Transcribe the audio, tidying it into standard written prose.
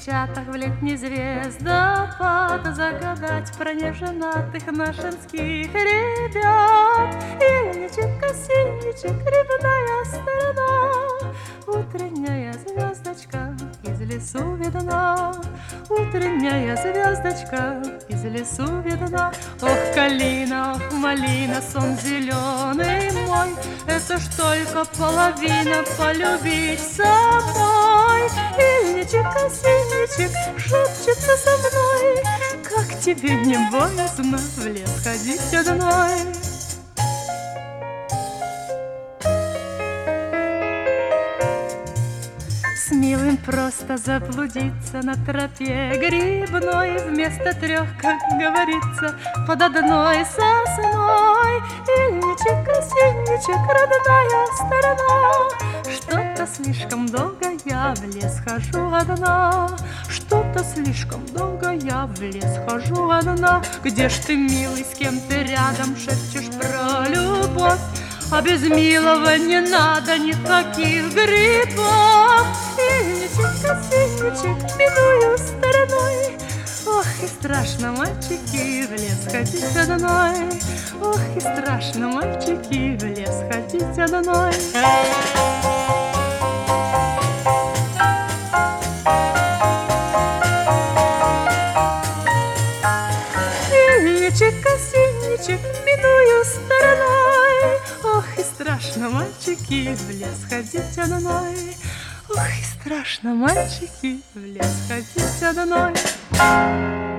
девчатах в летний звездопад загадать про неженатых нашинских ребят. Ильничек, осинничек, рябиная сторона, утренняя звездочка из лесу видна, утренняя звездочка из лесу видна. Ох, калина, ох, малина, сон зеленый мой, это ж только половина полюбить самой. Ильничек, осинничек, шепчется со мной, как тебе не боязно в лес ходить одной. С милым просто заблудиться на тропе грибной, вместо трех, как говорится, под одной сосной. Ильничек, осинничек, родная сторона, что-то слишком долго я в лес хожу одна, что-то слишком долго я в лес хожу одна. Где ж ты, милый, с кем ты рядом шепчешь про любовь? А без милого не надо никаких грибов. Ильничек, осинничек, миную стороной, ох, и страшно, мальчики, в лес ходить одной. Ох, и страшно, мальчики, в лес ходить одной. Ильничек, осинничек, миную стороной, ох, и страшно, мальчики, в лес ходить одной. Ох, и страшно, мальчики, в лес ходить одной.